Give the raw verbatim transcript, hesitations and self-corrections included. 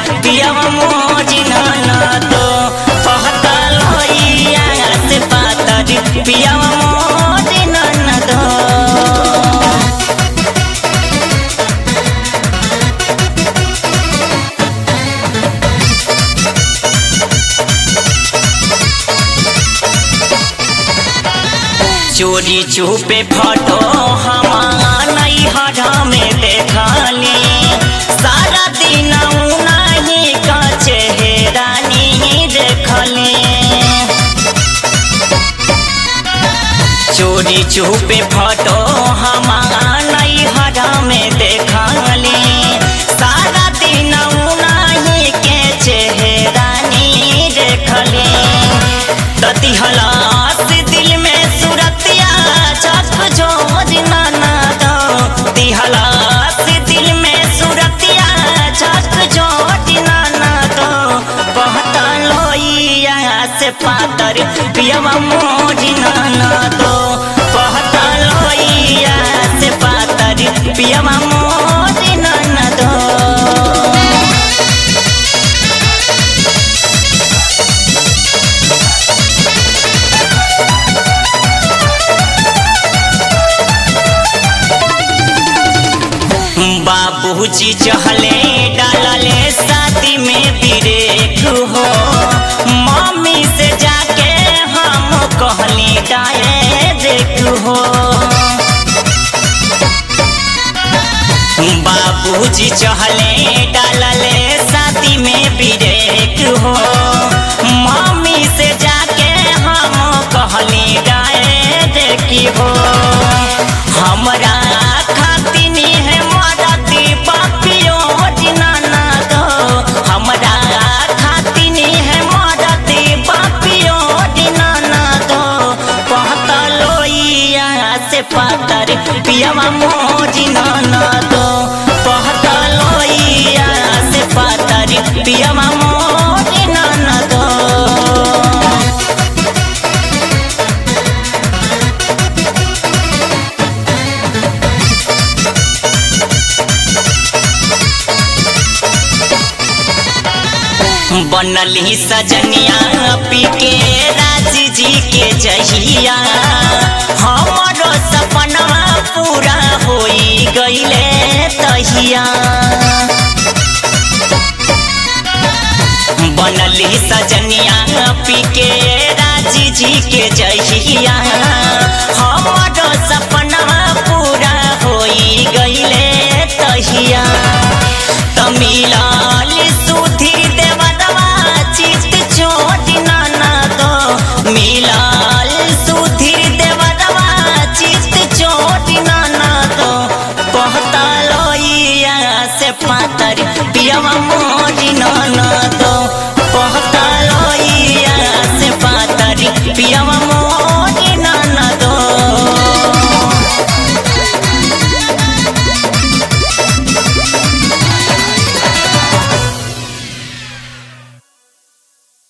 पियवा मोरी ननदो कहता लोइया से पातर पियवा मोरी ननदो। चोरी छुपे फोटो हमार नैहर में देखली सारा दिन नहीं का चेहरा नहीं देखली। चोरी छुपे फोटो हमार नैहर में देखली सारा दिन नहीं के चेहरा नहीं देखली। ततिहला दिल में सूरतिया चक जोर ननदो तिहला दिल में सूरतिया चक जोर ननदो कहता लोइया से पातर पियवा मोरी ननदो कहता लोइया से पातर पियवा मोरी ननदो। बाबूजी चहले डालले शादी में ब्रेक हो मम्मी से जाके हम कहली डायरेक्ट हो। बाबूजी चहले डालले शादी में ब्रेक हो मम्मी से जाके हम कहली डायरेक्ट हो। हमरा खातिन है मरती बापियो ननदो हमरा खातिन है मरती बापियो ननदो कहता लोइया से पातर पियवा मोरी ननदो कहता लोइया से पातर पियवा मोरी ननदो। बनली सजनिया पी के राजी जी के जहिया हमारो सपना पूरा होई गईले तहिया। बनली सजनिया पी के राजी जी के जहिया हमारो सपना पूरा होई गईले तहिया। तमिलाल सुधीर देवरवा चित चोट ननदो मिलाल सुधीर देवरवा चित चोट ननदो कहता लोइया से पातर पियवा